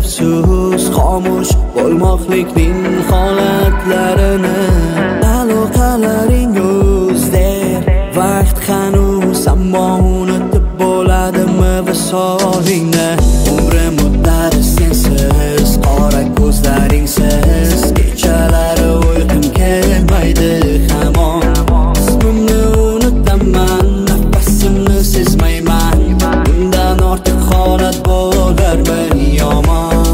afsus xomush bo'lmoqlikning holatlarini. Aloqalaring o'zdir, vaqt hanuz, ammo unutib bo'ladimi visolingni? Umrim o'tadi sensiz, qora ko'zlaringsiz, kechalari uyqum kelmaydi hamon. Ismimni unutaman, nafasimni sezmayman, bundan ortiq holat bo'larmi yomon?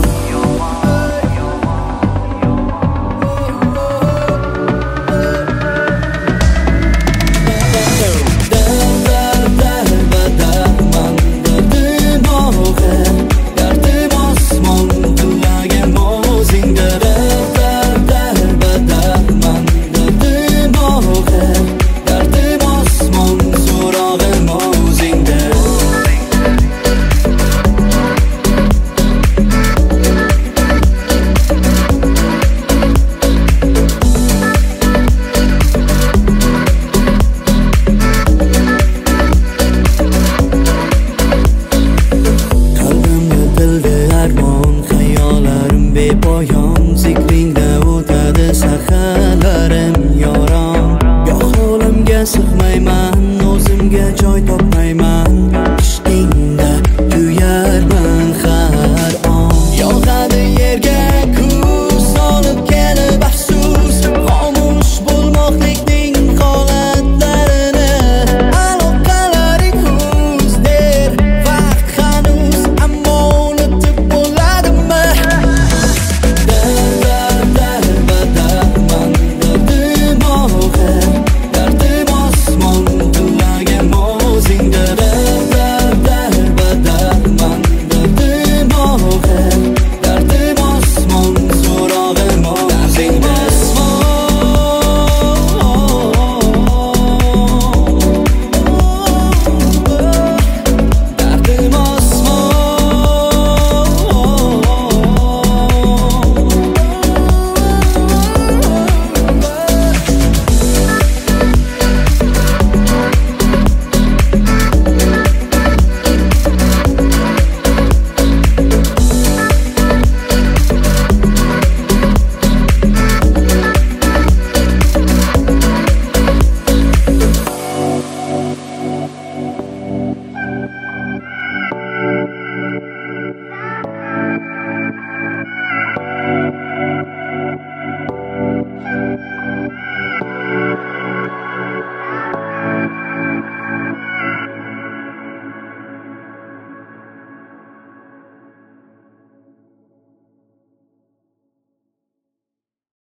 Bepoyon zikringda o'tadi saharlarim yoron. Goh holimga sig'mayman, o'zimga joy topmayman,